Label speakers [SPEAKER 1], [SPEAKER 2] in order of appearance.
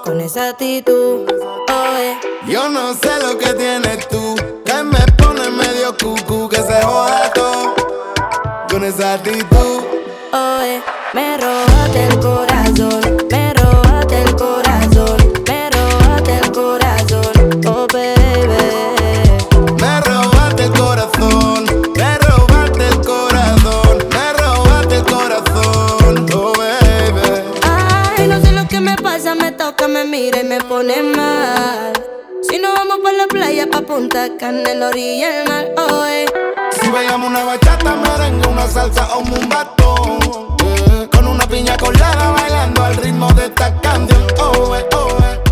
[SPEAKER 1] con esa actitud.
[SPEAKER 2] Yo no sé lo que tienes tú, que me pone medio cucú, que se joda todo con esa actitud.
[SPEAKER 1] Me robaste el corazón, me robaste el corazón, me robaste el corazón, oh baby.
[SPEAKER 2] Me robaste el corazón, me robaste el corazón, me robaste el corazón, oh baby.
[SPEAKER 1] Ay, no sé lo que me pasa, me toca, me mira y me pone mal. Si nos vamos pa' la playa, pa' Punta Cana, en la orilla del mar,
[SPEAKER 2] Si bailamos una bachata, merengue, una salsa o un batón, con una piña colada bailando al ritmo de esta canción,